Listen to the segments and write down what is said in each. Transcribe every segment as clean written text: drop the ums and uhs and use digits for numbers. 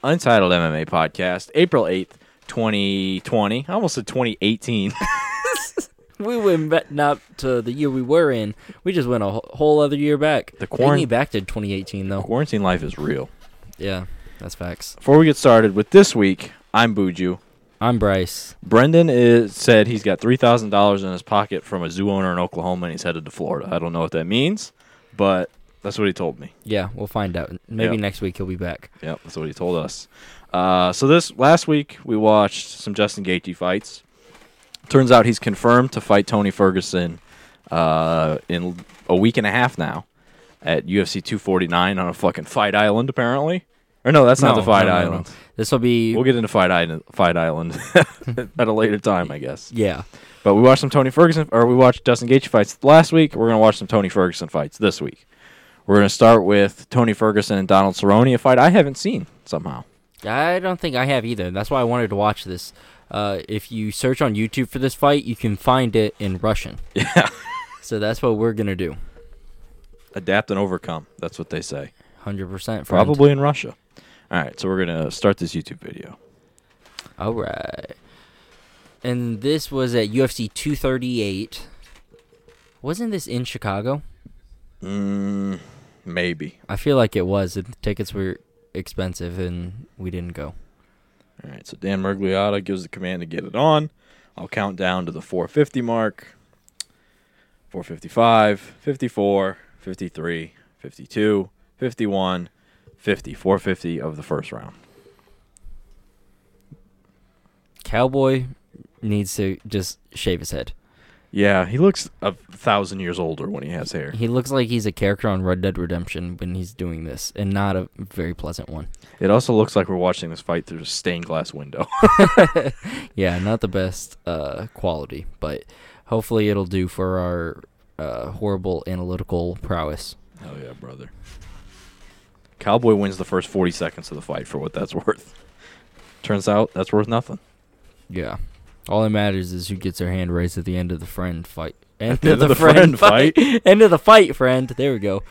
Untitled MMA Podcast, April 8th, 2020. I almost said 2018. We went back not to the year we were in. We just went a whole other year back. Take me back to 2018, though. Quarantine life is real. Yeah, that's facts. Before we get started with this week, I'm Buju. I'm Bryce. Brendan said he's got $3,000 in his pocket from a zoo owner in Oklahoma, and he's headed to Florida. I don't know what that means, but that's what he told me. Yeah, we'll find out. Maybe next week he'll be back. Yep, that's what he told us. So this last week, we watched some Justin Gaethje fights. Turns out he's confirmed to fight Tony Ferguson in a week and a half now at UFC 249 on a fucking Fight Island, apparently. Or no, that's not the Fight Island. No. This will be... We'll get into Fight Island at a later time, I guess. Yeah. But we watched some Tony Ferguson, or we watched Justin Gaethje fights last week. We're going to watch some Tony Ferguson fights this week. We're going to start with Tony Ferguson and Donald Cerrone, a fight I haven't seen somehow. I don't think I have either. That's why I wanted to watch this. If you search on YouTube for this fight, you can find it in Russian. Yeah. So that's what we're going to do. Adapt and overcome. That's what they say. 100%. Friend. Probably in Russia. All right, so we're going to start this YouTube video. All right. And this was at UFC 238. Wasn't this in Chicago? Maybe. I feel like it was. The tickets were expensive, and we didn't go. All right, so Dan Mergliotta gives the command to get it on. I'll count down to the 450 mark. 455, 54, 53, 52, 51, 50. 450 of the first round. Cowboy needs to just shave his head. Yeah, he looks 1,000 years older when he has hair. He looks like he's a character on Red Dead Redemption when he's doing this, and not a very pleasant one. It also looks like we're watching this fight through a stained glass window. Yeah, not the best quality, but hopefully it'll do for our horrible analytical prowess. Hell yeah, brother. Cowboy wins the first 40 seconds of the fight for what that's worth. Turns out that's worth nothing. Yeah. All that matters is who gets their hand raised at the end of the friend fight. End of the friend fight. End of the fight, friend. There we go.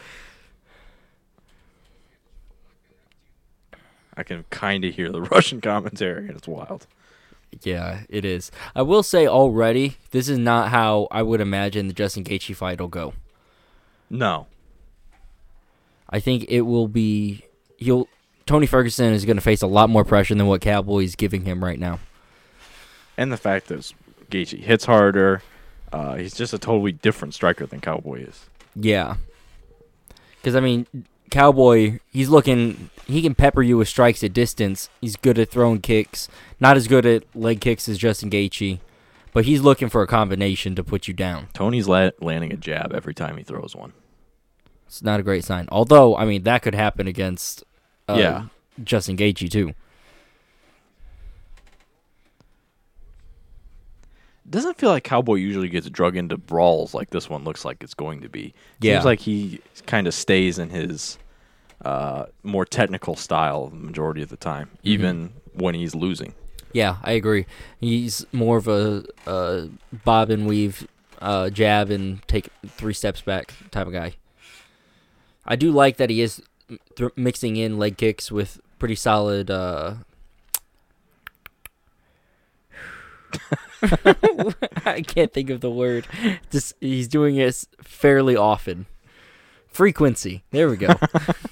I can kind of hear the Russian commentary, and it's wild. Yeah, it is. I will say already, this is not how I would imagine the Justin Gaethje fight will go. No. I think it will be... Tony Ferguson is going to face a lot more pressure than what Cowboy is giving him right now. And the fact that Gaethje hits harder. He's just a totally different striker than Cowboy is. Yeah. Because, I mean, Cowboy, he can pepper you with strikes at distance. He's good at throwing kicks. Not as good at leg kicks as Justin Gaethje. But he's looking for a combination to put you down. Tony's landing a jab every time he throws one. It's not a great sign. Although, I mean, that could happen against Justin Gaethje, too. Doesn't feel like Cowboy usually gets drug into brawls like this one looks like it's going to be. Yeah. Seems like he kind of stays in his more technical style the majority of the time, even when he's losing. Yeah, I agree. He's more of a bob and weave, jab and take 3 steps back type of guy. I do like that he is mixing in leg kicks with pretty solid... I can't think of the word. Just he's doing it fairly often. Frequency. There we go.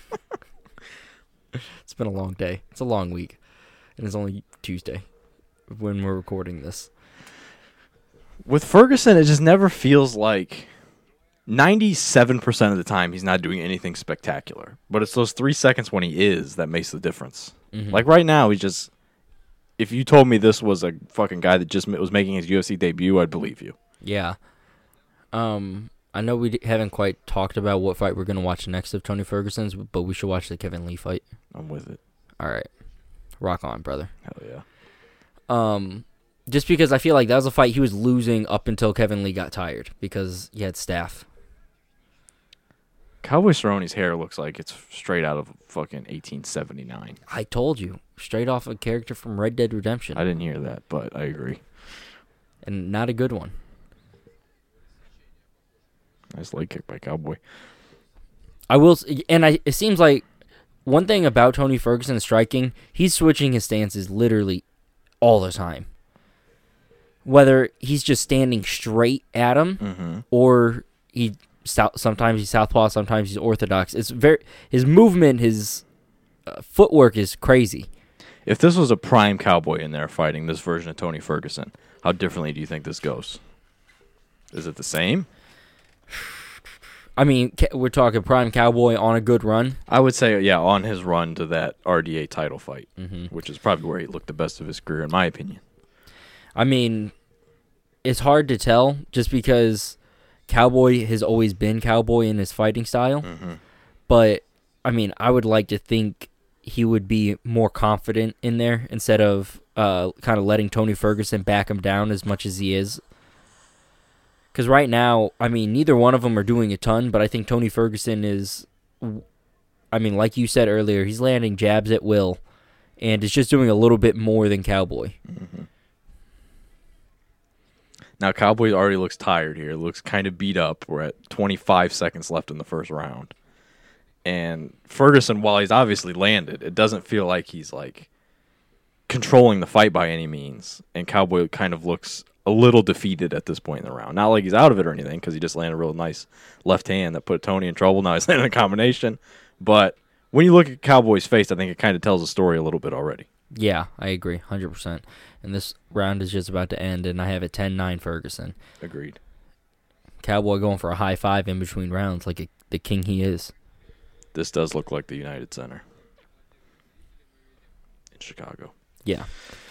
It's been a long day. It's a long week. And it's only Tuesday when we're recording this. With Ferguson, it just never feels like 97% of the time he's not doing anything spectacular. But it's those 3 seconds when he is that makes the difference. Mm-hmm. Like right now, he's just... If you told me this was a fucking guy that just was making his UFC debut, I'd believe you. Yeah. I know we haven't quite talked about what fight we're going to watch next of Tony Ferguson's, but we should watch the Kevin Lee fight. I'm with it. All right. Rock on, brother. Hell yeah. Just because I feel like that was a fight he was losing up until Kevin Lee got tired because he had staff. Cowboy Cerrone's hair looks like it's straight out of fucking 1879. I told you. Straight off a character from Red Dead Redemption. I didn't hear that, but I agree. And not a good one. Nice leg kick by Cowboy. It seems like one thing about Tony Ferguson striking, he's switching his stances literally all the time. Whether he's just standing straight at him or sometimes he's southpaw, sometimes he's orthodox. His movement, his footwork is crazy. If this was a prime Cowboy in there fighting this version of Tony Ferguson, how differently do you think this goes? Is it the same? I mean, we're talking prime Cowboy on a good run. I would say, yeah, on his run to that RDA title fight, which is probably where he looked the best of his career, in my opinion. I mean, it's hard to tell just because Cowboy has always been Cowboy in his fighting style. But, I mean, I would like to think he would be more confident in there instead of kind of letting Tony Ferguson back him down as much as he is. Because right now, I mean, neither one of them are doing a ton, but I think Tony Ferguson is, I mean, like you said earlier, he's landing jabs at will, and is just doing a little bit more than Cowboy. Now, Cowboy already looks tired here. Looks kind of beat up. We're at 25 seconds left in the first round. And Ferguson, while he's obviously landed, it doesn't feel like he's, like, controlling the fight by any means. And Cowboy kind of looks a little defeated at this point in the round. Not like he's out of it or anything, because he just landed a real nice left hand that put Tony in trouble. Now he's landing a combination. But when you look at Cowboy's face, I think it kind of tells the story a little bit already. Yeah, I agree, 100%. And this round is just about to end, and I have it 10-9 Ferguson. Agreed. Cowboy going for a high five in between rounds like the king he is. This does look like the United Center in Chicago. Yeah.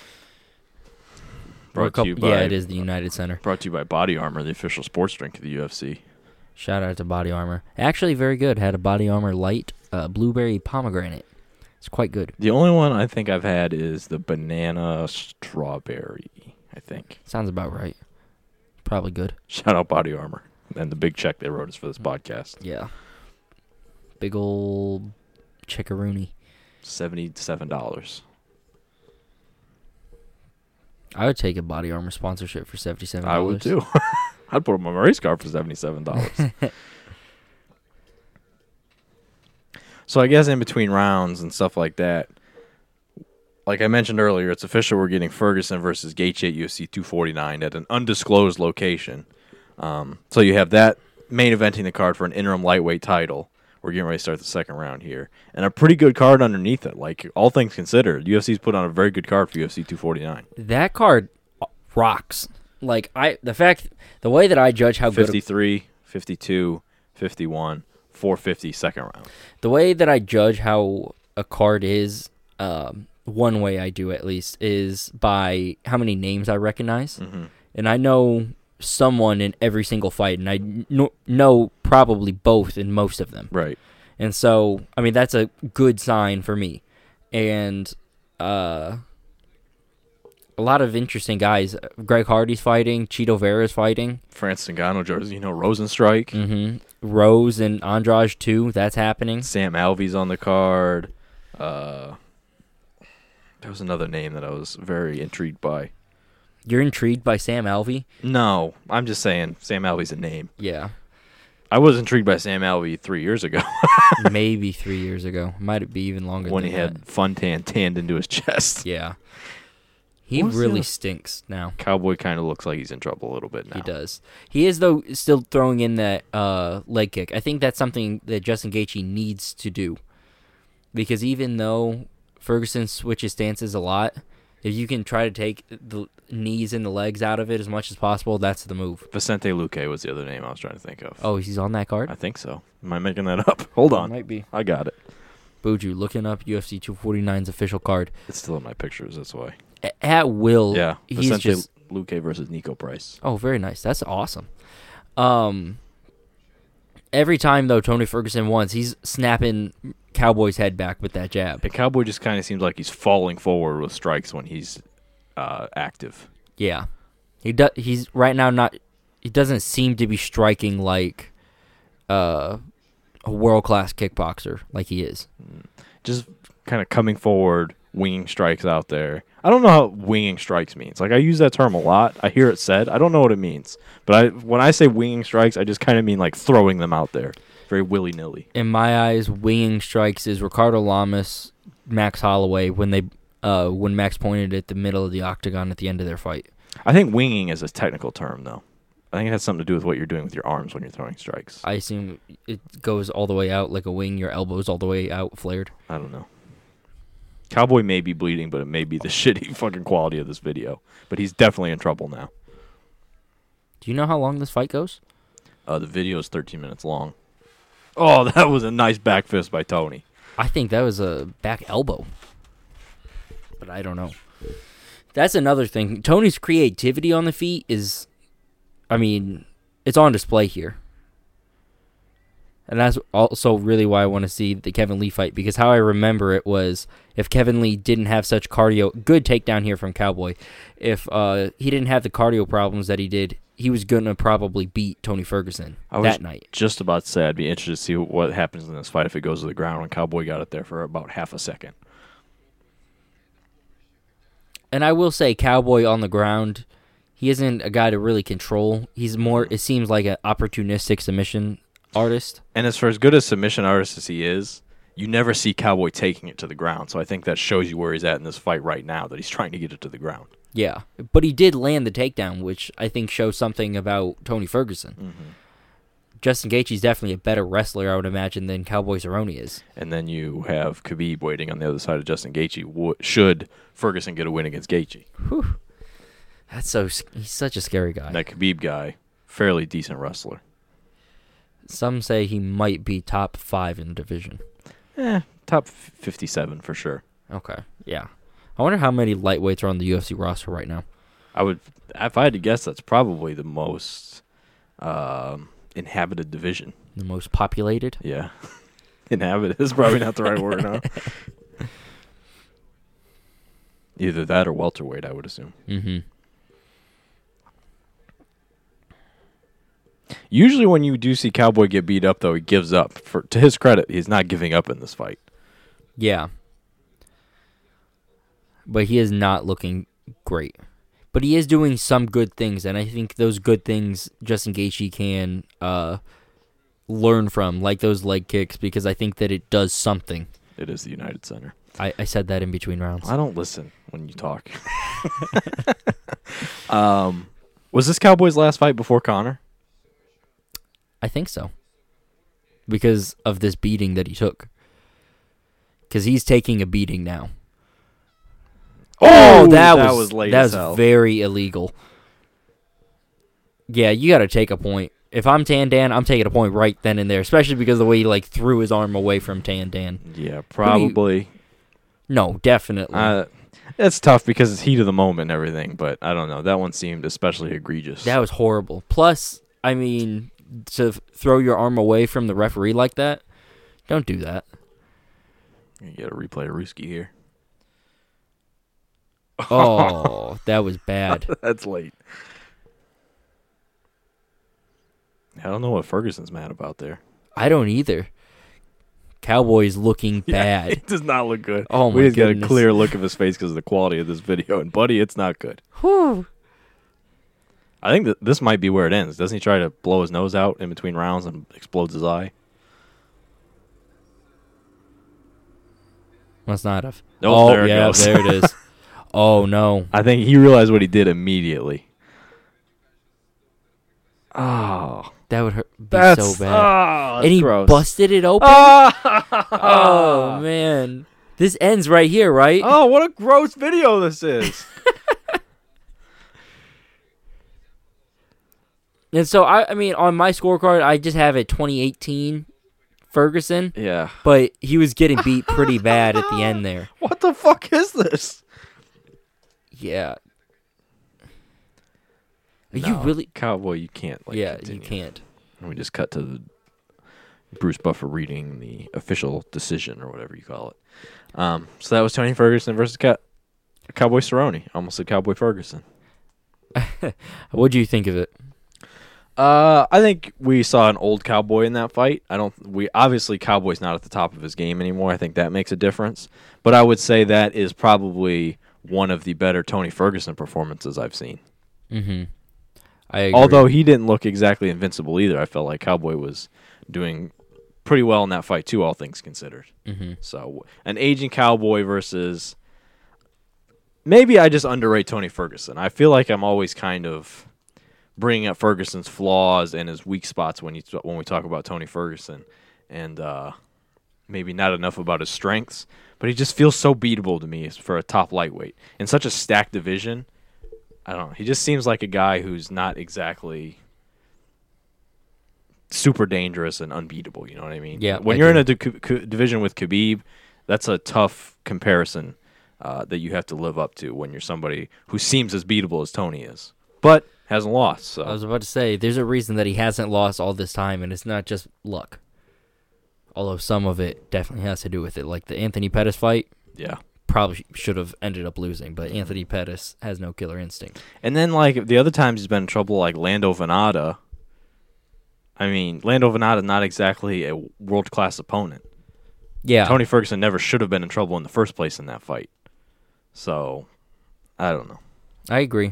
Brought to you by, yeah, it is the United Center. Brought to you by Body Armor, the official sports drink of the UFC. Shout out to Body Armor. Actually, very good. Had a Body Armor light blueberry pomegranate. It's quite good. The only one I think I've had is the banana strawberry, I think. Sounds about right. Probably good. Shout out Body Armor. And the big check they wrote us for this podcast. Yeah. Big old chickaroony. $77. I would take a Body Armor sponsorship for $77. I would too. I'd put them on my race car for $77. So I guess in between rounds and stuff like that, like I mentioned earlier, it's official we're getting Ferguson versus Gaethje at UFC 249 at an undisclosed location. So you have that main eventing the card for an interim lightweight title. We're getting ready to start the second round here. And a pretty good card underneath it. Like, all things considered, UFC's put on a very good card for UFC 249. That card rocks. Like, the way that I judge how 53, 52, 51, 450 second round. The way that I judge how a card is, one way I do at least, is by how many names I recognize. And I know someone in every single fight, and I know probably both in most of them. Right. And so, I mean, that's a good sign for me. And a lot of interesting guys. Greg Hardy's fighting. Cheeto Vera's fighting. Francis Ngannou, Rosenstrike. Rose and Andrade, too. That's happening. Sam Alvey's on the card. There was another name that I was very intrigued by. You're intrigued by Sam Alvey? No, I'm just saying Sam Alvey's a name. Yeah. I was intrigued by Sam Alvey 3 years ago. Maybe 3 years ago. Might be even longer when than he had Funtan tanned into his chest. Yeah. He really stinks now. Cowboy kind of looks like he's in trouble a little bit now. He does. He is, though, still throwing in that leg kick. I think that's something that Justin Gaethje needs to do. Because even though Ferguson switches stances a lot, if you can try to take the knees and the legs out of it as much as possible, that's the move. Vicente Luque was the other name I was trying to think of. Oh, he's on that card? I think so. Am I making that up? Hold on. Might be. I got it. Buju, looking up UFC 249's official card. It's still in my pictures, that's why. At will. Yeah. He's Vicente Luque versus Nico Price. Oh, very nice. That's awesome. Every time, though, Tony Ferguson wants, he's snapping Cowboy's head back with that jab. And Cowboy just kind of seems like he's falling forward with strikes when he's active. Yeah. He's right now not... He doesn't seem to be striking like a world-class kickboxer like he is. Just kind of coming forward, winging strikes out there. I don't know how winging strikes means. Like, I use that term a lot. I hear it said. I don't know what it means. But when I say winging strikes, I just kind of mean, like, throwing them out there. very willy-nilly. In my eyes, winging strikes is Ricardo Lamas, Max Holloway when Max pointed at the middle of the octagon at the end of their fight. I think winging is a technical term, though. I think it has something to do with what you're doing with your arms when you're throwing strikes. I assume it goes all the way out like a wing, your elbows all the way out, flared. I don't know. Cowboy may be bleeding, but it may be the shitty fucking quality of this video. But he's definitely in trouble now. Do you know how long this fight goes? The video is 13 minutes long. Oh, that was a nice back fist by Tony. I think that was a back elbow. But I don't know. That's another thing. Tony's creativity on the feet is, it's on display here. And that's also really why I want to see the Kevin Lee fight, because how I remember it was if Kevin Lee didn't have such cardio, good takedown here from Cowboy, if he didn't have the cardio problems that he did, he was going to probably beat Tony Ferguson that night. Just about to say I'd be interested to see what happens in this fight if it goes to the ground, and Cowboy got it there for about half a second. And I will say Cowboy on the ground, he isn't a guy to really control. He's more, it seems like an opportunistic submission artist. And as for as good a submission artist as he is, you never see Cowboy taking it to the ground. So I think that shows you where he's at in this fight right now, that he's trying to get it to the ground. Yeah, but he did land the takedown, which I think shows something about Tony Ferguson. Mm-hmm. Justin Gaethje's definitely a better wrestler, I would imagine, than Cowboy Cerrone is. And then you have Khabib waiting on the other side of Justin Gaethje. Should Ferguson get a win against Gaethje? Whew. He's such a scary guy. And that Khabib guy, fairly decent wrestler. Some say he might be top 5 in the division. Top 57 for sure. Okay, yeah. I wonder how many lightweights are on the UFC roster right now. If I had to guess, that's probably the most inhabited division. The most populated? Yeah. Inhabited is probably not the right word, huh? Either that or welterweight, I would assume. Mm-hmm. Usually when you do see Cowboy get beat up, though, he gives up. To his credit, he's not giving up in this fight. Yeah. But he is not looking great. But he is doing some good things, and I think those good things Justin Gaethje can learn from, like those leg kicks, because I think that it does something. It is the United Center. I said that in between rounds. I don't listen when you talk. Was this Cowboy's last fight before Conor? I think so. Because of this beating that he took. Because he's taking a beating now. Oh, that was late as hell. Very illegal. Yeah, you got to take a point. If I'm Tandan, I'm taking a point right then and there, especially because of the way he threw his arm away from Tandan. Yeah, probably. No, definitely. It's tough because it's heat of the moment and everything, but I don't know. That one seemed especially egregious. That was horrible. Plus, to throw your arm away from the referee like that, don't do that. You got to replay Ruski here. Oh, that was bad. That's late. I don't know what Ferguson's mad about there. I don't either. Cowboy's looking bad. It does not look good. Oh, my We just goodness. got a clear look of his face because of the quality of this video. And, buddy, it's not good. Whew. I think that this might be where it ends. Doesn't he try to blow his nose out in between rounds and explodes his eye? Must not have. Oh, there it goes. There it is. Oh, no. I think he realized what he did immediately. Oh. That would be so bad. Oh, and he gross. busted it open? Oh, man. This ends right here, right? Oh, what a gross video this is. And so, on my scorecard, I just have it 2018 Ferguson. Yeah. But he was getting beat pretty bad at the end there. What the fuck is this? Yeah. Are No, you really? Cowboy, you can't. Continue. You can't. And we just cut to the Bruce Buffer reading the official decision or whatever you call it. So that was Tony Ferguson versus Cowboy Cerrone. Almost said Cowboy Ferguson. What do you think of it? I think we saw an old Cowboy in that fight. Obviously Cowboy's not at the top of his game anymore. I think that makes a difference. But I would say that is probably one of the better Tony Ferguson performances I've seen. Mm-hmm. I agree. Although he didn't look exactly invincible either. I felt like Cowboy was doing pretty well in that fight too, all things considered. Mm-hmm. So an aging cowboy versus maybe I just underrate Tony Ferguson. I feel like I'm always kind of bringing up Ferguson's flaws and his weak spots when we talk about Tony Ferguson, and maybe not enough about his strengths. But he just feels so beatable to me for a top lightweight in such a stacked division. I don't know. He just seems like a guy who's not exactly super dangerous and unbeatable. You know what I mean? Yeah. When you're in a division with Khabib, that's a tough comparison that you have to live up to when you're somebody who seems as beatable as Tony is, but hasn't lost. So I was about to say, there's a reason that he hasn't lost all this time, and it's not just luck. Although some of it definitely has to do with it. Like the Anthony Pettis fight. Yeah. Probably should have ended up losing, but Anthony Pettis has no killer instinct. And then, like, the other times he's been in trouble, like Lando Venata. I mean, Lando Venata not exactly a world-class opponent. Yeah. Tony Ferguson never should have been in trouble in the first place in that fight. So, I don't know. I agree.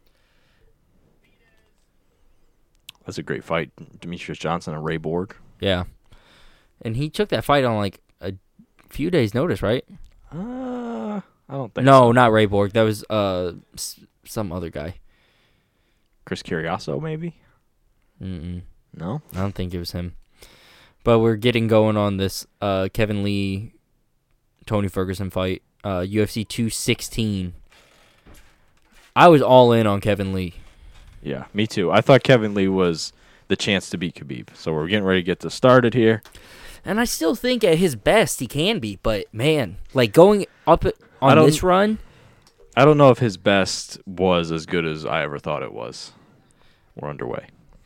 That's a great fight. Demetrius Johnson and Ray Borg. Yeah. And he took that fight on, like, a few days' notice, right? I don't think so. No, not Ray Borg. That was some other guy. Chris Curiaso, maybe? Mm-mm. No? I don't think it was him. But we're getting going on this Kevin Lee, Tony Ferguson fight. UFC 216. I was all in on Kevin Lee. Yeah, me too. I thought Kevin Lee was the chance to beat Khabib. So we're getting ready to get this started here. And I still think at his best he can be. But, man, like going up on this run. I don't know if his best was as good as I ever thought it was. We're underway.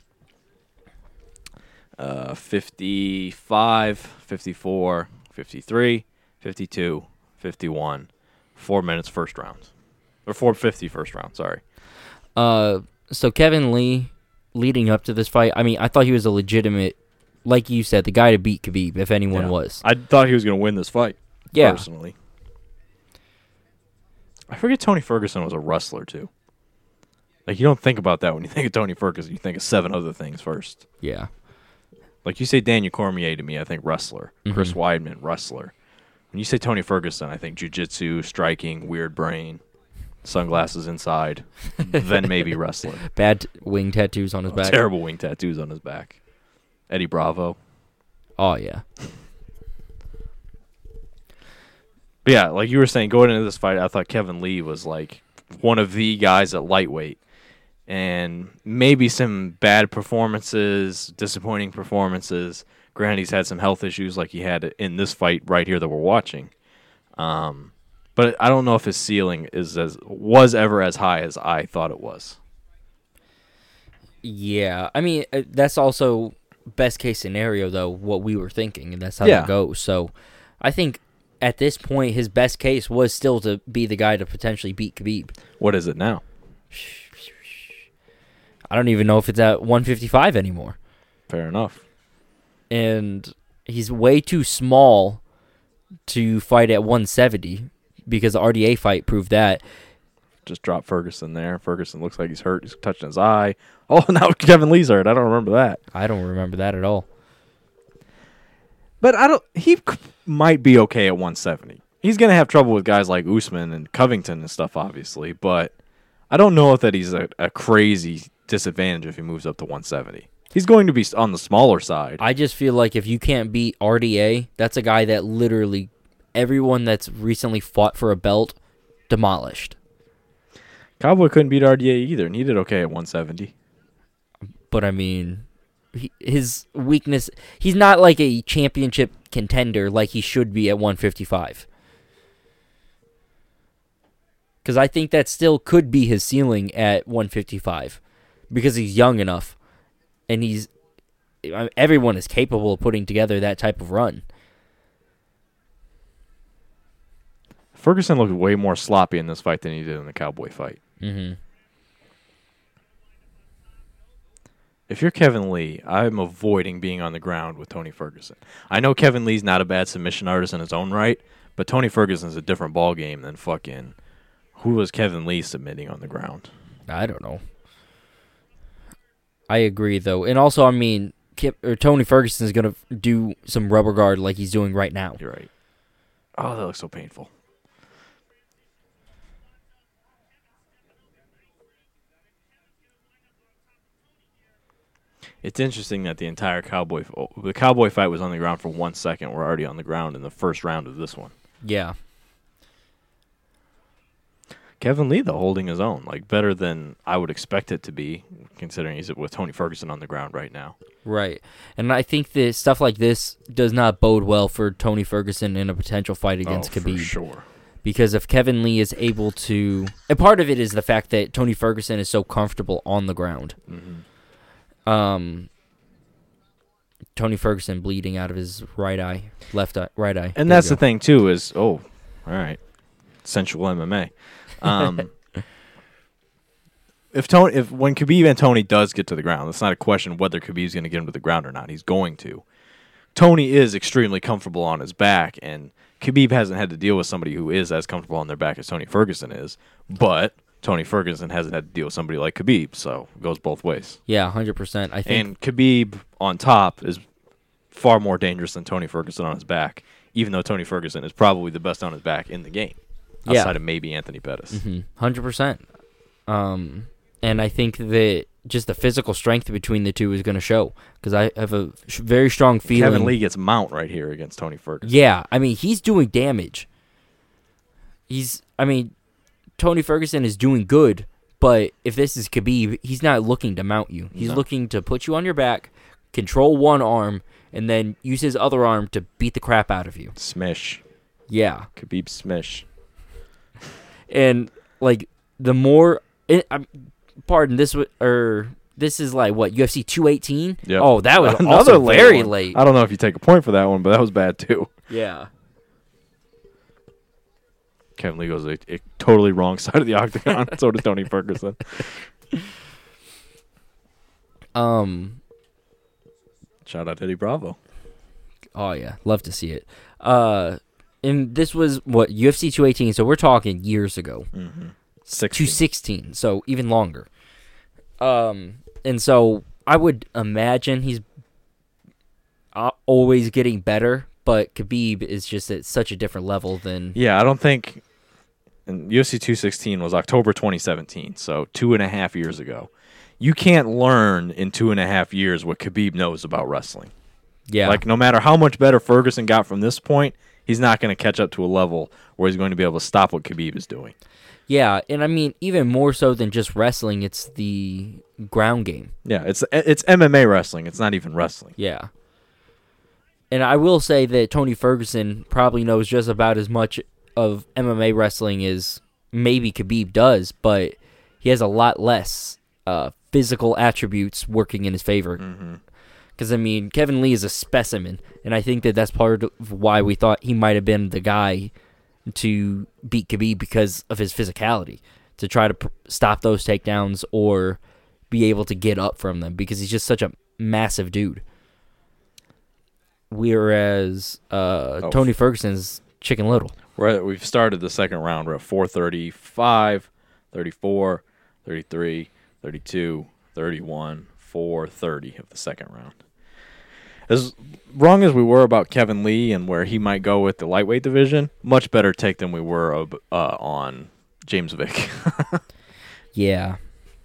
55, 54, 53, 52, 51. 4 minutes first round. Or 4:50 first round, sorry. So Kevin Lee, leading up to this fight, I mean, I thought he was a legitimate, like you said, the guy to beat Khabib, if anyone was. I thought he was going to win this fight, personally. I forget Tony Ferguson was a wrestler, too. Like, you don't think about that when you think of Tony Ferguson. You think of 7 other things first. Yeah. Like, you say Daniel Cormier to me, I think wrestler. Mm-hmm. Chris Weidman, wrestler. When you say Tony Ferguson, I think jiu-jitsu, striking, weird brain, sunglasses inside, then maybe wrestler. Bad wing tattoos on his back. Terrible wing tattoos on his back. Eddie Bravo. Oh, yeah. But yeah, like you were saying, going into this fight, I thought Kevin Lee was like one of the guys at lightweight. And maybe some bad performances, disappointing performances. Granted, he's had some health issues like he had in this fight right here that we're watching. But I don't know if his ceiling was ever as high as I thought it was. Yeah. I mean, that's also best case scenario, though, what we were thinking, and that's how it goes. So I think at this point, his best case was still to be the guy to potentially beat Khabib. What is it now? I don't even know if it's at 155 anymore. Fair enough. And he's way too small to fight at 170 because the RDA fight proved that. Just drop Ferguson there. Ferguson looks like he's hurt. He's touching his eye. Oh, now Kevin Lee's hurt. I don't remember that. I don't remember that at all. But he might be okay at 170. He's going to have trouble with guys like Usman and Covington and stuff, obviously. But I don't know if that he's a crazy disadvantage if he moves up to 170. He's going to be on the smaller side. I just feel like if you can't beat RDA, that's a guy that literally everyone that's recently fought for a belt demolished. Cowboy couldn't beat RDA either, and he did okay at 170. But, I mean, his weakness, he's not like a championship contender like he should be at 155. Because I think that still could be his ceiling at 155. Because he's young enough. And everyone is capable of putting together that type of run. Ferguson looked way more sloppy in this fight than he did in the Cowboy fight. Mm-hmm. If you're Kevin Lee, I'm avoiding being on the ground with Tony Ferguson. I know Kevin Lee's not a bad submission artist in his own right, but Tony Ferguson's a different ballgame than fucking... Who was Kevin Lee submitting on the ground? I don't know. I agree, though. And also, I mean, Tony Ferguson is going to do some rubber guard like he's doing right now. You're right. Oh, that looks so painful. It's interesting that the Cowboy fight was on the ground for 1 second. We're already on the ground in the first round of this one. Yeah. Kevin Lee, though, holding his own, like better than I would expect it to be, considering he's with Tony Ferguson on the ground right now. Right. And I think that stuff like this does not bode well for Tony Ferguson in a potential fight against Khabib. For sure. Because if Kevin Lee is able to... And part of it is the fact that Tony Ferguson is so comfortable on the ground. Mm-hmm. Tony Ferguson bleeding out of his right eye. Right eye. And that's the thing, too, is, all right, sensual MMA. If when Khabib and Tony does get to the ground, it's not a question whether Khabib's going to get him to the ground or not. He's going to. Tony is extremely comfortable on his back, and Khabib hasn't had to deal with somebody who is as comfortable on their back as Tony Ferguson is. But Tony Ferguson hasn't had to deal with somebody like Khabib, so it goes both ways. Yeah, 100%. I think. And Khabib on top is far more dangerous than Tony Ferguson on his back, even though Tony Ferguson is probably the best on his back in the game, outside of maybe Anthony Pettis. 100%. And I think that just the physical strength between the two is going to show, because I have a very strong feeling. Kevin Lee gets mount right here against Tony Ferguson. Yeah, I mean, he's doing damage. Tony Ferguson is doing good, but if this is Khabib, he's not looking to mount you. He's looking to put you on your back, control one arm, and then use his other arm to beat the crap out of you. Smish. Yeah. Khabib smish. And, like, the more... Pardon, this is like what, UFC 218? Yep. Oh, that was another also late very one. late. I don't know if you take a point for that one, but that was bad too. Yeah. Kevin Lee goes a totally wrong side of the octagon. So does Tony Ferguson. Shout out to Eddie Bravo. Oh yeah, love to see it. And this was what, UFC 218. So we're talking years ago. 216, so even longer. And so I would imagine he's always getting better, but Khabib is just at such a different level than... Yeah, I don't think... And UFC 216 was October 2017, so 2.5 years ago. You can't learn in 2.5 years what Khabib knows about wrestling. Yeah. Like, no matter how much better Ferguson got from this point, he's not going to catch up to a level where he's going to be able to stop what Khabib is doing. Yeah, and I mean, even more so than just wrestling, it's the ground game. Yeah, it's MMA wrestling. It's not even wrestling. Yeah. And I will say that Tony Ferguson probably knows just about as much of MMA wrestling as maybe Khabib does, but he has a lot less physical attributes working in his favor. Because, I mean, Kevin Lee is a specimen, and I think that that's part of why we thought he might have been the guy to beat Khabib, because of his physicality, to try to stop those takedowns or be able to get up from them, because he's just such a massive dude. Whereas Tony Ferguson's Chicken Little. We've started the second round. We're at 435, 34, 33, 32, 31, 430 of the second round. As wrong as we were about Kevin Lee and where he might go with the lightweight division, much better take than we were on James Vick. Yeah.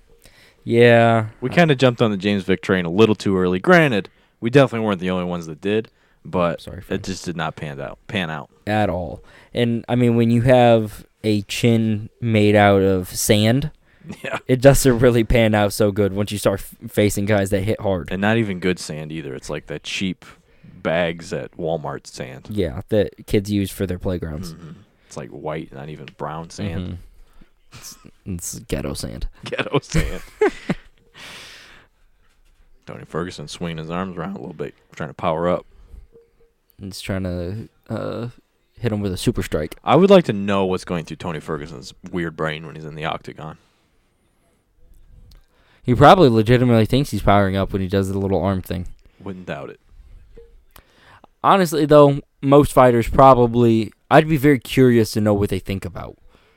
We kind of jumped on the James Vick train a little too early. Granted, we definitely weren't the only ones that did, but it just did not pan out. At all. And, I mean, when you have a chin made out of sand... Yeah, it doesn't really pan out so good once you start facing guys that hit hard. And not even good sand either. It's like that cheap bags at Walmart sand. Yeah, that kids use for their playgrounds. It's like white, not even brown sand. It's ghetto sand. Ghetto sand. Tony Ferguson swinging his arms around a little bit, trying to power up. He's trying to hit him with a super strike. I would like to know what's going through Tony Ferguson's weird brain when he's in the octagon. He probably legitimately thinks he's powering up when he does the little arm thing. Wouldn't doubt it. Honestly, though, most fighters probably... I'd be very curious to know what they think about.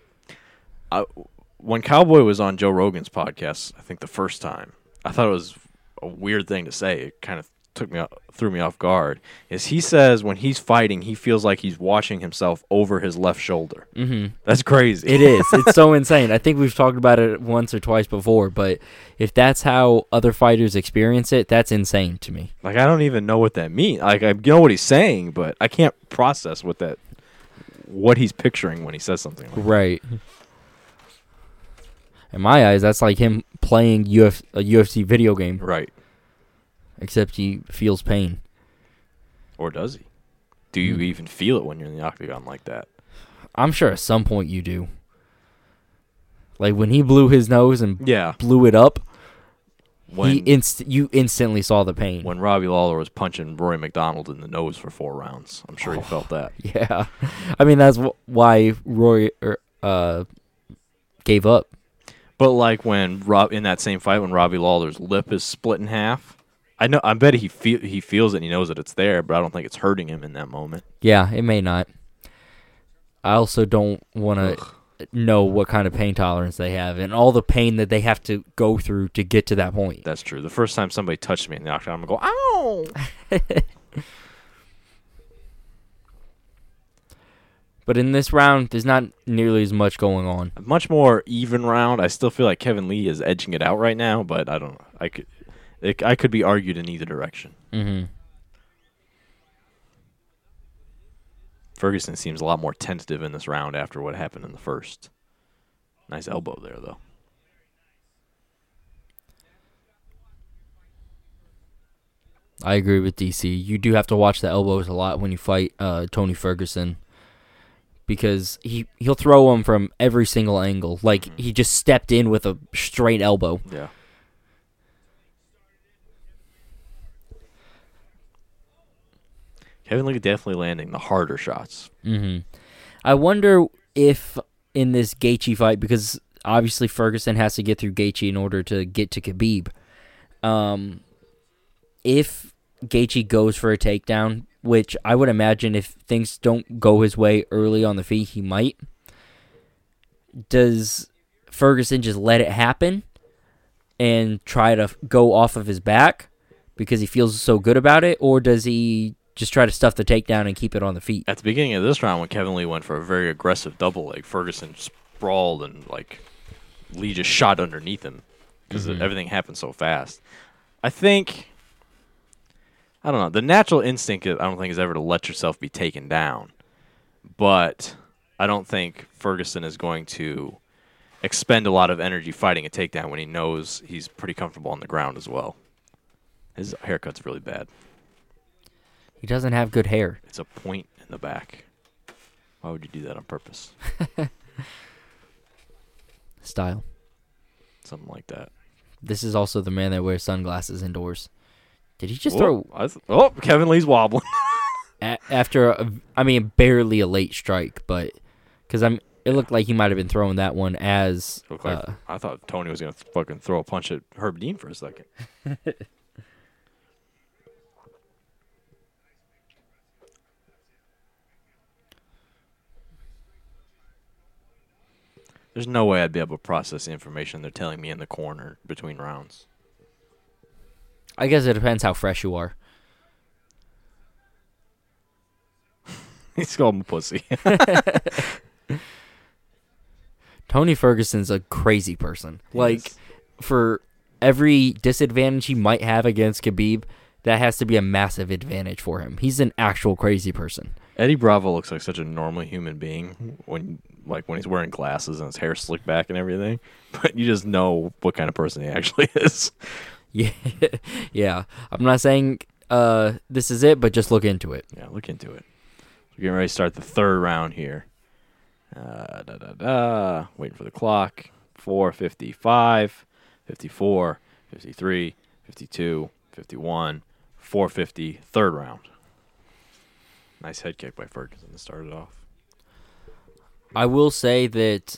When Cowboy was on Joe Rogan's podcast, I think the first time, I thought it was a weird thing to say. It kind of threw me off guard is he says when he's fighting, he feels like he's watching himself over his left shoulder. Mm-hmm. That's crazy. It is. It's so insane. I think we've talked about it once or twice before, but if that's how other fighters experience it, that's insane to me. Like, I don't even know what that means. Like, I know what he's saying, but I can't process what he's picturing when he says something like that. Right. In my eyes, that's like him playing a UFC video game. Right. Except he feels pain. Or does he? Do you even feel it when you're in the octagon like that? I'm sure at some point you do. Like when he blew his nose and blew it up, you instantly saw the pain. When Robbie Lawler was punching Rory McDonald in the nose for 4 rounds, I'm sure he felt that. Yeah. I mean, that's why Rory gave up. But like when in that same fight when Robbie Lawler's lip is split in half, I bet he feels it and he knows that it's there, but I don't think it's hurting him in that moment. Yeah, it may not. I also don't want to know what kind of pain tolerance they have and all the pain that they have to go through to get to that point. That's true. The first time somebody touched me in the octagon, I'm going to go, ow! But in this round, there's not nearly as much going on. A much more even round. I still feel like Kevin Lee is edging it out right now, but I don't know. I could be argued in either direction. Mm-hmm. Ferguson seems a lot more tentative in this round after what happened in the first. Nice elbow there, though. I agree with DC. You do have to watch the elbows a lot when you fight Tony Ferguson. Because he'll throw him from every single angle. Like, he just stepped in with a straight elbow. Yeah. Kevin Lee definitely landing the harder shots. Mm-hmm. I wonder if in this Gaethje fight, because obviously Ferguson has to get through Gaethje in order to get to Khabib, if Gaethje goes for a takedown, which I would imagine if things don't go his way early on the feet, he might. Does Ferguson just let it happen and try to go off of his back because he feels so good about it, or does he just try to stuff the takedown and keep it on the feet? At the beginning of this round, when Kevin Lee went for a very aggressive double leg, Ferguson sprawled and Lee just shot underneath him because everything happened so fast. I don't know. The natural instinct, I don't think, is ever to let yourself be taken down. But I don't think Ferguson is going to expend a lot of energy fighting a takedown when he knows he's pretty comfortable on the ground as well. His haircut's really bad. He doesn't have good hair. It's a point in the back. Why would you do that on purpose? Style. Something like that. This is also the man that wears sunglasses indoors. Did he just throw... Kevin Lee's wobbling. After, barely a late strike, but... Because it looked like he might have been throwing that one as... I thought Tony was going to fucking throw a punch at Herb Dean for a second. There's no way I'd be able to process the information they're telling me in the corner between rounds. I guess it depends how fresh you are. He's called him a pussy. Tony Ferguson's a crazy person. For every disadvantage he might have against Khabib, that has to be a massive advantage for him. He's an actual crazy person. Eddie Bravo looks like such a normal human being when he's wearing glasses and his hair slicked back and everything. But you just know what kind of person he actually is. Yeah. I'm not saying this is it, but just look into it. Yeah, look into it. We're getting ready to start the third round here. Waiting for the clock. 4:55, 54, 53, 52, 51, 4:50, third round. Nice head kick by Ferguson to start it off. I will say that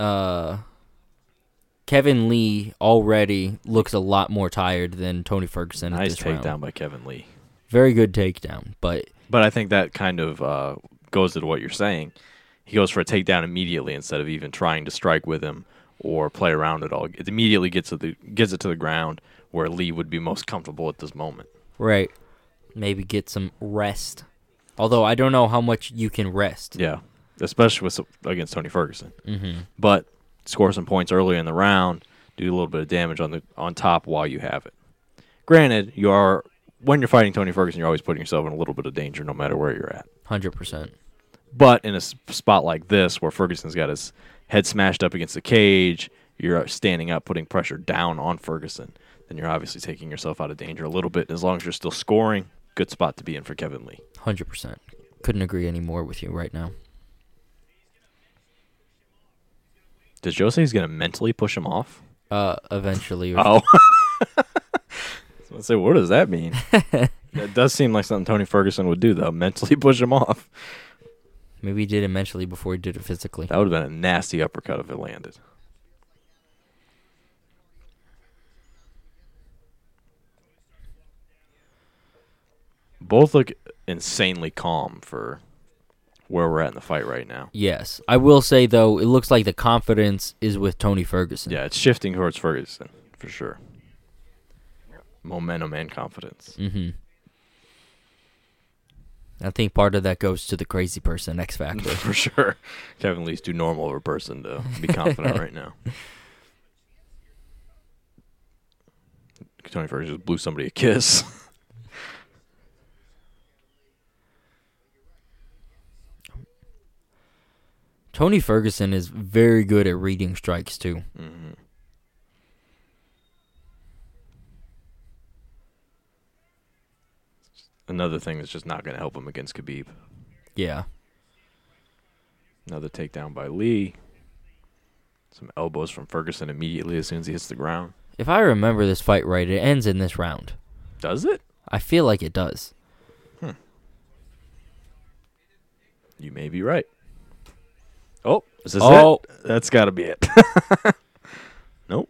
Kevin Lee already looks a lot more tired than Tony Ferguson at this round. Nice takedown by Kevin Lee. Very good takedown, but I think that kind of goes to what you're saying. He goes for a takedown immediately instead of even trying to strike with him or play around at all. It immediately gets it to the ground where Lee would be most comfortable at this moment. Right. Maybe get some rest. Although I don't know how much you can rest. Yeah, especially against Tony Ferguson. Mm-hmm. But score some points early in the round, do a little bit of damage on top while you have it. Granted, when you're fighting Tony Ferguson, you're always putting yourself in a little bit of danger no matter where you're at. 100%. But in a spot like this where Ferguson's got his head smashed up against the cage, you're standing up, putting pressure down on Ferguson, then you're obviously taking yourself out of danger a little bit. As long as you're still scoring, good spot to be in for Kevin Lee. 100%. Couldn't agree any more with you right now. Does Joe say he's going to mentally push him off? Eventually. Oh. Let's say, what does that mean? That does seem like something Tony Ferguson would do, though. Mentally push him off. Maybe he did it mentally before he did it physically. That would have been a nasty uppercut if it landed. Both look insanely calm for where we're at in the fight right now. Yes. I will say, though, it looks like the confidence is with Tony Ferguson. Yeah, it's shifting towards Ferguson, for sure. Momentum and confidence. Mm-hmm. I think part of that goes to the crazy person X Factor. For sure. Kevin Lee's too normal of a person to be confident right now. Tony Ferguson just blew somebody a kiss. Tony Ferguson is very good at reading strikes, too. Mm-hmm. Another thing that's just not going to help him against Khabib. Yeah. Another takedown by Lee. Some elbows from Ferguson immediately as soon as he hits the ground. If I remember this fight right, it ends in this round. Does it? I feel like it does. You may be right. Oh, is this it? That's got to be it. Nope.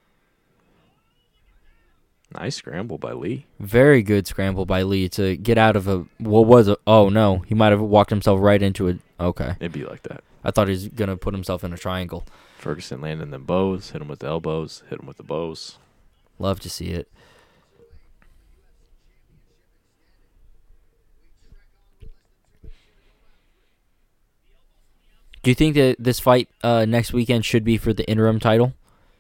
Nice scramble by Lee. Very good scramble by Lee to get out of what was a... Oh, no. He might have walked himself right into it. Okay. It'd be like that. I thought he was going to put himself in a triangle. Ferguson landing them bows, hit him with the elbows, hit him with the bows. Love to see it. Do you think that this fight next weekend should be for the interim title?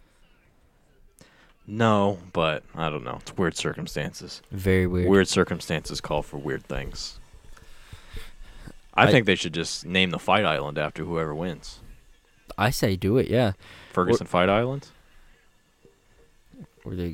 No, but I don't know. It's weird circumstances. Very weird. Weird circumstances call for weird things. I think they should just name the fight island after whoever wins. I say do it, yeah. Ferguson Fight Island? Or they...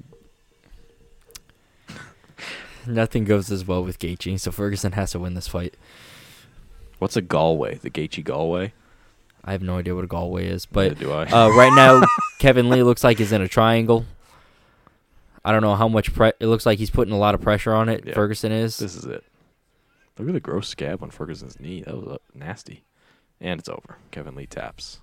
Nothing goes as well with Gaethje, so Ferguson has to win this fight. What's a Galway? The Gaethje Galway? I have no idea what a Galway is, but do I. Right now Kevin Lee looks like he's in a triangle. I don't know how much it looks like he's putting a lot of pressure on it. Yeah. Ferguson is. This is it. Look at the gross scab on Ferguson's knee. That was nasty. And it's over. Kevin Lee taps.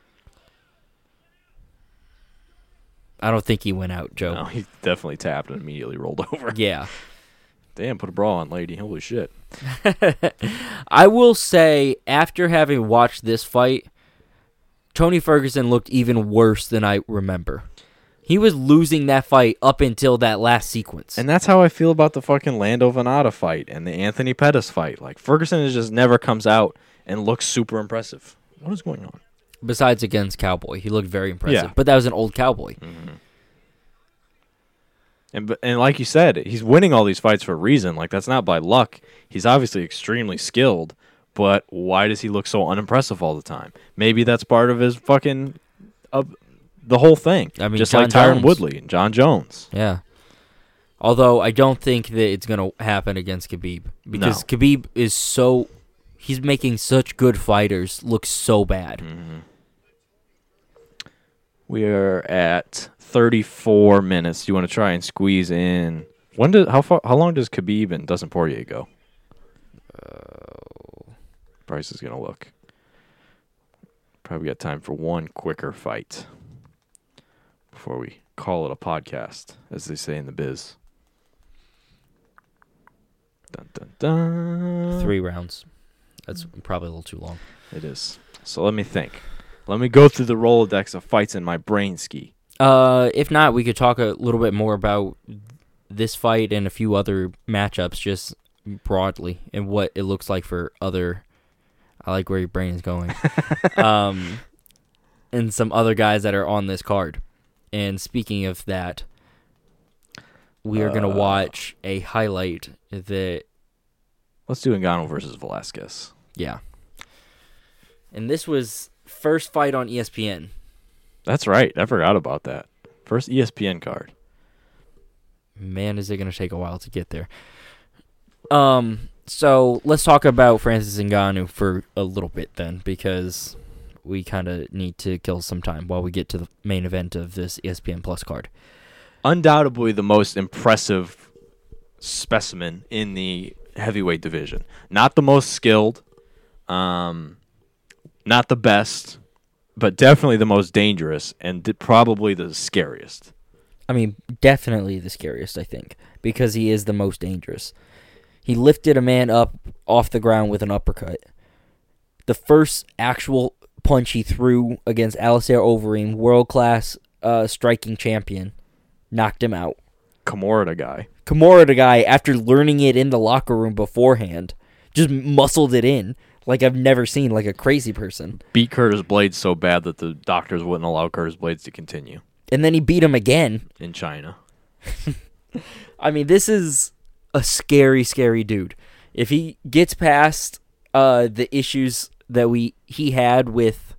I don't think he went out, Joe. No, he definitely tapped and immediately rolled over. Yeah. Damn, put a bra on, lady. Holy shit. I will say, after having watched this fight, Tony Ferguson looked even worse than I remember. He was losing that fight up until that last sequence. And that's how I feel about the fucking Lando Venata fight and the Anthony Pettis fight. Like, Ferguson just never comes out and looks super impressive. What is going on? Besides against Cowboy. He looked very impressive. Yeah. But that was an old Cowboy. Mm-hmm. And like you said, he's winning all these fights for a reason. Like, that's not by luck. He's obviously extremely skilled, but why does he look so unimpressive all the time? Maybe that's part of his fucking... the whole thing. I mean, just John like Tyron Jones. Woodley and John Jones. Yeah. Although I don't think that it's going to happen against Khabib. Because Khabib is so... He's making such good fighters look so bad. Mm-hmm. We are at 34 minutes. Do you want to try and squeeze in... How long does Khabib and Dustin Poirier go? Bryce is going to look. Probably got time for one quicker fight before we call it a podcast, as they say in the biz. Dun, dun, dun. 3 rounds. That's probably a little too long. It is. So let me think. Let me go through the Rolodex of fights in my brain ski. If not, we could talk a little bit more about this fight and a few other matchups just broadly and what it looks like for other. I like where your brain is going. And some other guys that are on this card. And speaking of that, we are going to watch a highlight that. Let's do Ngannou versus Velasquez. Yeah. And this was first fight on ESPN. That's right. I forgot about that. First ESPN card. Man, is it going to take a while to get there. So let's talk about Francis Ngannou for a little bit then, because we kind of need to kill some time while we get to the main event of this ESPN Plus card. Undoubtedly the most impressive specimen in the heavyweight division. Not the most skilled, not the best, but definitely the most dangerous and probably the scariest. I mean, definitely the scariest, I think, because he is the most dangerous. He lifted a man up off the ground with an uppercut. The first actual punch he threw against Alistair Overeem, world-class striking champion, knocked him out. Kimura guy. Kimura guy, after learning it in the locker room beforehand, just muscled it in like I've never seen, like a crazy person. Beat Curtis Blades so bad that the doctors wouldn't allow Curtis Blades to continue. And then he beat him again. In China. I mean, this is a scary, scary dude. If he gets past the issues that he had with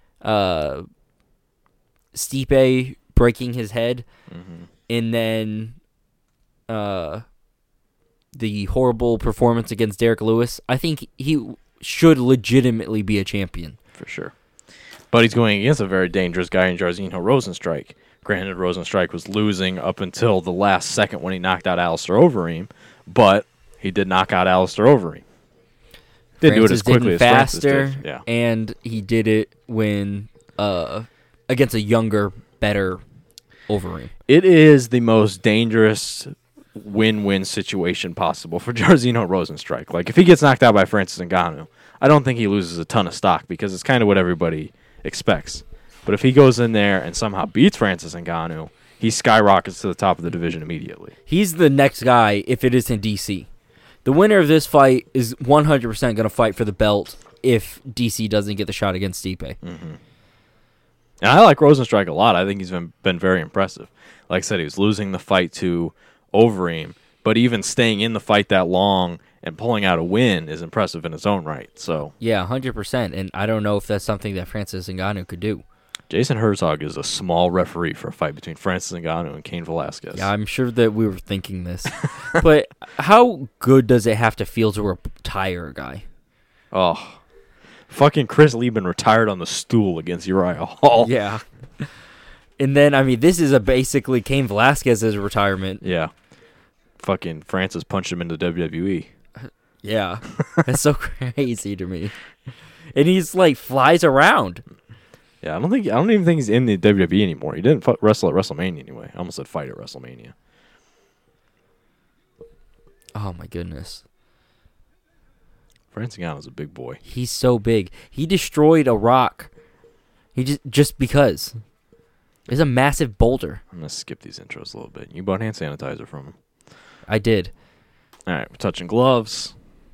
Stipe breaking his head, and then the horrible performance against Derek Lewis, I think he should legitimately be a champion. For sure. But he's going against a very dangerous guy in Jairzinho Rozenstruik. Granted, Rozenstruik was losing up until the last second when he knocked out Alistair Overeem, but he did knock out Alistair Overeem. Didn't do it as quickly as Francis did. Yeah. And he did it when against a younger, better Overeem. It is the most dangerous win-win situation possible for Jairzinho Rozenstruik. Like, if he gets knocked out by Francis Ngannou, I don't think he loses a ton of stock because it's kind of what everybody expects. But if he goes in there and somehow beats Francis Ngannou, he skyrockets to the top of the division immediately. He's the next guy if it is in DC. The winner of this fight is 100% going to fight for the belt if DC doesn't get the shot against Stipe. And I like Rozenstruik a lot. I think he's been very impressive. Like I said, he was losing the fight to Overeem, but even staying in the fight that long and pulling out a win is impressive in its own right. So yeah, 100%. And I don't know if that's something that Francis Ngannou could do. Jason Herzog is a small referee for a fight between Francis Ngannou and Cain Velasquez. Yeah, I'm sure that we were thinking this. But how good does it have to feel to retire a guy? Oh, fucking Chris Lieben retired on the stool against Uriah Hall. Yeah. And then, I mean, this is basically Cain Velasquez's retirement. Yeah. Fucking Francis punched him into WWE. Yeah. That's so crazy to me. And he's like flies around. Yeah, I don't even think he's in the WWE anymore. He didn't wrestle at WrestleMania anyway. I almost said fight at WrestleMania. Oh my goodness. Francis Ngannou's a big boy. He's so big. He destroyed a rock. He just because. It's a massive boulder. I'm gonna skip these intros a little bit. You bought hand sanitizer from him. I did. All right, we're touching gloves.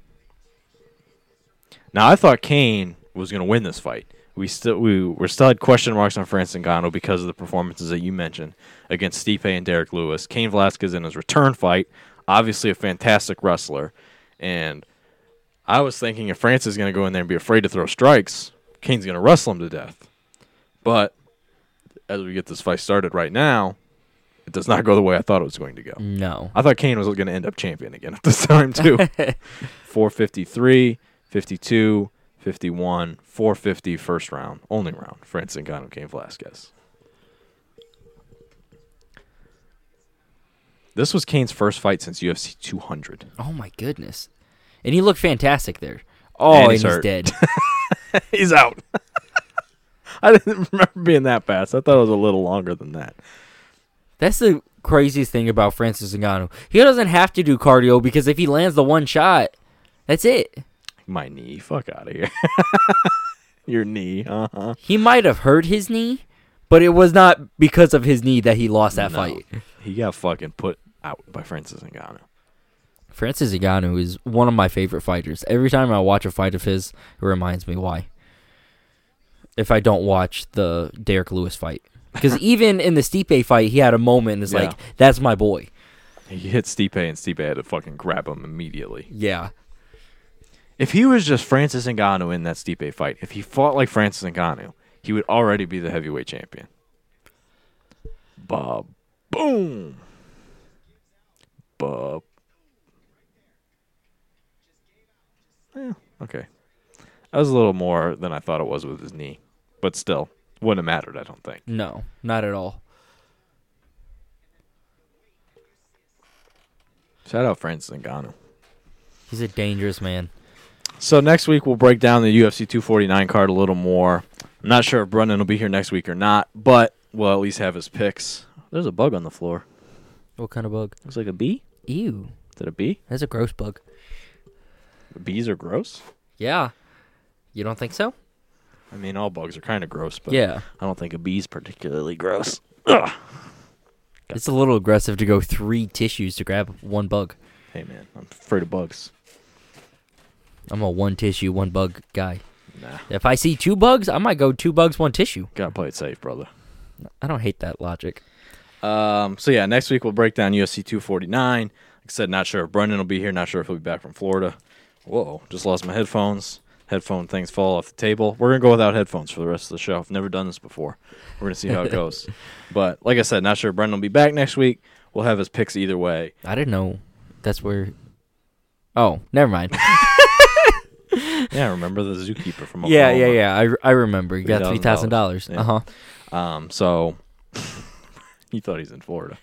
Now I thought Cain was gonna win this fight. We still had question marks on Francis Ngannou because of the performances that you mentioned against Stipe and Derek Lewis. Cain Velasquez in his return fight, obviously a fantastic wrestler, and I was thinking if Francis is going to go in there and be afraid to throw strikes, Cain's going to wrestle him to death. But as we get this fight started right now, it does not go the way I thought it was going to go. No. I thought Cain was going to end up champion again at this time too. 453, 52. 51, 450 first round, only round. Francis Ngannou, Cain Velasquez. This was Cain's first fight since UFC 200. Oh my goodness. And he looked fantastic there. Oh, and he's dead. He's out. I didn't remember being that fast. I thought it was a little longer than that. That's the craziest thing about Francis Ngannou. He doesn't have to do cardio because if he lands the one shot, that's it. My knee. Fuck out of here. Your knee. Uh-huh. He might have hurt his knee, but it was not because of his knee that he lost that fight. He got fucking put out by Francis Ngannou. Francis Ngannou is one of my favorite fighters. Every time I watch a fight of his, it reminds me why. If I don't watch the Derek Lewis fight. Because even in the Stipe fight, he had a moment and it's like, that's my boy. He hit Stipe, and Stipe had to fucking grab him immediately. Yeah. If he was just Francis Ngannou in that Stipe fight, if he fought like Francis Ngannou, he would already be the heavyweight champion. Boom. Yeah, okay. That was a little more than I thought it was with his knee. But still, wouldn't have mattered, I don't think. No, not at all. Shout out Francis Ngannou. He's a dangerous man. So next week we'll break down the UFC 249 card a little more. I'm not sure if Brendan will be here next week or not, but we'll at least have his picks. There's a bug on the floor. What kind of bug? Looks like a bee. Ew. Is it a bee? That's a gross bug. Bees are gross? Yeah. You don't think so? I mean, all bugs are kind of gross, but yeah. I don't think a bee's particularly gross. Ugh. It's a little aggressive to go 3 tissues to grab one bug. Hey, man, I'm afraid of bugs. I'm a 1 tissue, 1 bug guy. Nah. If I see 2 bugs, I might go 2 bugs, 1 tissue. Gotta play it safe, brother. I don't hate that logic. So, yeah, next week we'll break down UFC 249. Like I said, not sure if Brendan will be here. Not sure if he'll be back from Florida. Whoa, just lost my headphones. Headphone things fall off the table. We're going to go without headphones for the rest of the show. I've never done this before. We're going to see how it goes. But like I said, not sure if Brendan will be back next week. We'll have his picks either way. I didn't know that's where... Oh, never mind. Yeah, remember the zookeeper from Oklahoma? Yeah. I remember. You got $3,000. Yeah. Uh-huh. So, he thought he's in Florida.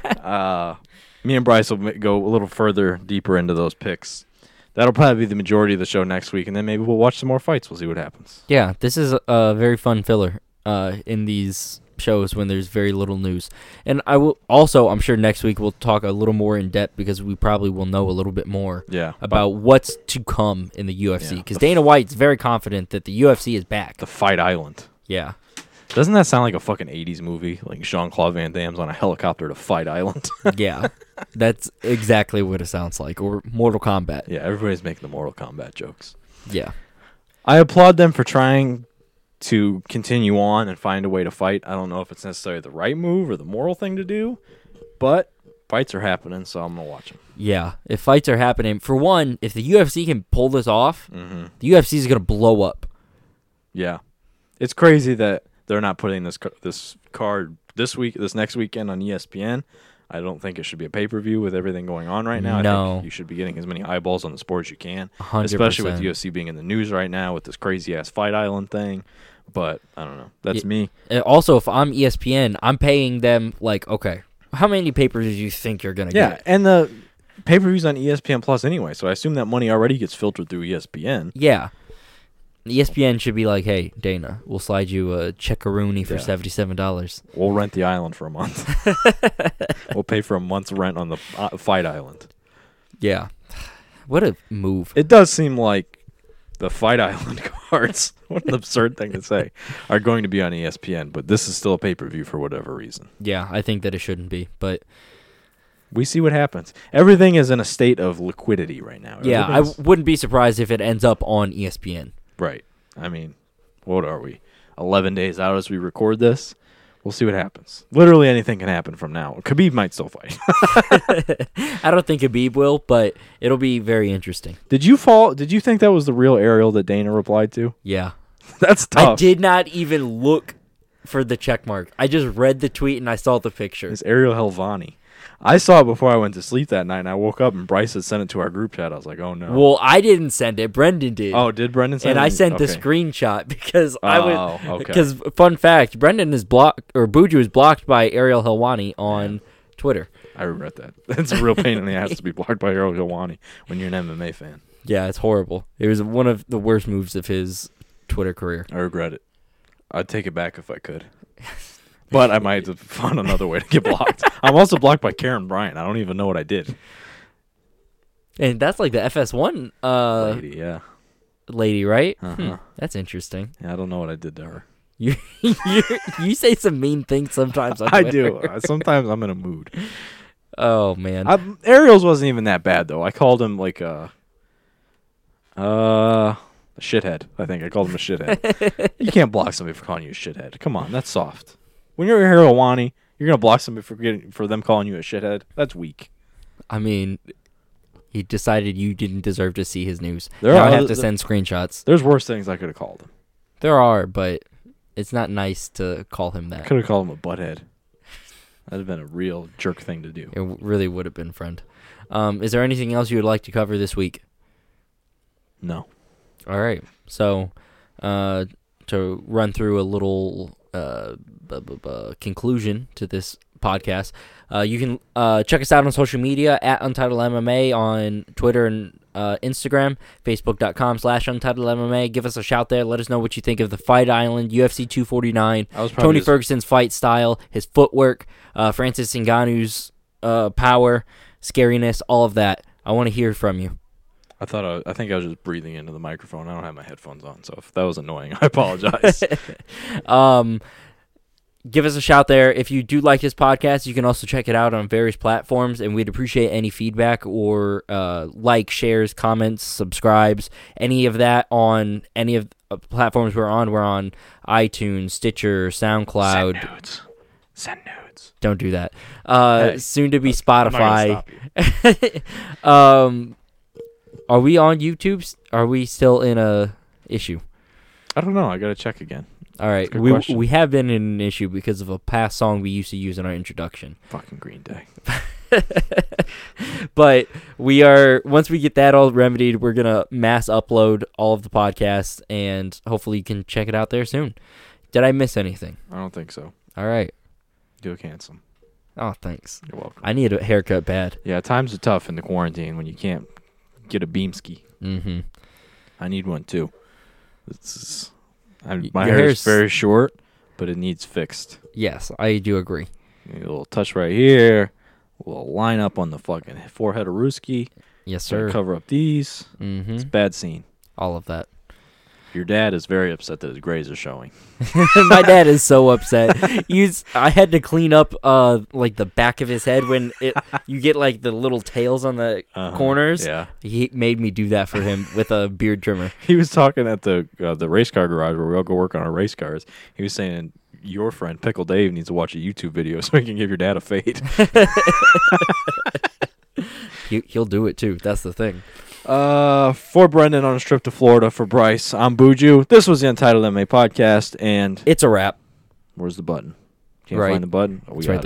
Me and Bryce will go a little further, deeper into those picks. That'll probably be the majority of the show next week, and then maybe we'll watch some more fights. We'll see what happens. Yeah, this is a very fun filler in these shows when there's very little news. And I will also, I'm sure next week we'll talk a little more in depth because we probably will know a little bit more about what's to come in the UFC. Because Dana White's very confident that the UFC is back. The Fight Island. Yeah. Doesn't that sound like a fucking 80s movie? Like Jean-Claude Van Damme's on a helicopter to Fight Island. Yeah. That's exactly what it sounds like. Or Mortal Kombat. Yeah, everybody's making the Mortal Kombat jokes. Yeah. I applaud them for trying to continue on and find a way to fight. I don't know if it's necessarily the right move or the moral thing to do, but fights are happening, so I'm going to watch them. Yeah, if fights are happening, for one, if the UFC can pull this off, the UFC is going to blow up. Yeah. It's crazy that they're not putting this card this next weekend on ESPN. I don't think it should be a pay-per-view with everything going on right now. No. I think you should be getting as many eyeballs on the sport as you can, 100%. especially with UFC being in the news right now with this crazy-ass Fight Island thing. But, I don't know. That's me. Also, if I'm ESPN, I'm paying them, like, okay, how many pay-per-views do you think you're going to get? Yeah, and the pay-per-view's on ESPN Plus anyway, so I assume that money already gets filtered through ESPN. Yeah. ESPN should be like, hey, Dana, we'll slide you a checkaroonie for $77. We'll rent the island for a month. We'll pay for a month's rent on the Fight Island. Yeah. What a move. It does seem like the Fight Island cards, what an absurd thing to say, are going to be on ESPN, but this is still a pay-per-view for whatever reason. Yeah, I think that it shouldn't be, but... We see what happens. Everything is in a state of liquidity right now. Yeah, I wouldn't be surprised if it ends up on ESPN. Right. I mean, what are we? 11 days out as we record this? We'll see what happens. Literally anything can happen from now. Khabib might still fight. I don't think Khabib will, but it'll be very interesting. Did you think that was the real Ariel that Dana replied to? Yeah. That's tough. I did not even look for the check mark. I just read the tweet and I saw the picture. It's Ariel Helvani. I saw it before I went to sleep that night, and I woke up, and Bryce had sent it to our group chat. I was like, oh, no. Well, I didn't send it. Brendan did. Oh, did Brendan send it? And I sent the screenshot because okay. Because, fun fact, Brendan is blocked, or Buju is blocked by Ariel Helwani on Twitter. I regret that. It's a real pain in the ass to be blocked by Ariel Helwani when you're an MMA fan. Yeah, it's horrible. It was one of the worst moves of his Twitter career. I regret it. I'd take it back if I could. But I might have found another way to get blocked. I'm also blocked by Karen Bryant. I don't even know what I did. And that's like the FS1 lady, yeah. Lady, right? Uh-huh. That's interesting. Yeah, I don't know what I did to her. You say some mean things sometimes on I Twitter. do. Sometimes I'm in a mood. Oh man. Ariel's wasn't even that bad though. I called him like a shithead. I think I called him a shithead. You can't block somebody for calling you a shithead. Come on, that's soft. When you're a Helwani, you're gonna block somebody for them calling you a shithead. That's weak. I mean, he decided you didn't deserve to see his news. There now are I have other- to send screenshots. There's worse things I could have called him. There are, but it's not nice to call him I that. could have called him a butthead. That'd have been a real jerk thing to do. It really would have been, friend. Is there anything else you would like to cover this week? No. All right. So, to run through a little conclusion to this podcast, you can check us out on social media at Untitled MMA on Twitter and Instagram, Facebook.com/Untitled MMA. Give us a shout there. Let us know what you think of the Fight Island, UFC 249, Tony Ferguson's fight style, his footwork, Francis Ngannou's power, scariness, all of that. I want to hear from you. I think I was just breathing into the microphone. I don't have my headphones on, so if that was annoying, I apologize. Give us a shout there. If you do like this podcast, you can also check it out on various platforms, and we'd appreciate any feedback or shares, comments, subscribes, any of that on any of the platforms we're on. We're on iTunes, Stitcher, SoundCloud. Send nudes. Don't do that. Hey, soon to be I'm not gonna Spotify. stop you. Are we on YouTube? Are we still in a issue? I don't know. I gotta check again. All right, Good question. we have been in an issue because of a past song we used to use in our introduction. Fucking Green Day. But we are, once we get that all remedied, we're gonna mass upload all of the podcasts, and hopefully you can check it out there soon. Did I miss anything? I don't think so. All right. You look handsome. Oh, thanks. You're welcome. I need a haircut bad. Yeah, times are tough in the quarantine when you can't get a beamski. Mm-hmm. I need one too. My Your hair hair's- is very short, but it needs fixed. Yes, I do agree. A little touch right here. A little line up on the fucking forehead of Ruski. Yes, sir. Cover up these. Mm-hmm. It's a bad scene. All of that. Your dad is very upset that his grays are showing. My dad is so upset. I had to clean up like the back of his head when you get like the little tails on the corners. Yeah. He made me do that for him with a beard trimmer. He was talking at the race car garage where we all go work on our race cars. He was saying your friend Pickle Dave needs to watch a YouTube video so he can give your dad a fade. He'll do it too. That's the thing. For Brendan on a trip to Florida, for Bryce, I'm Buju. This was the Untitled MMA podcast, and It's a wrap. where's the button? Can't Right. find the button. Oh, we It's got right it.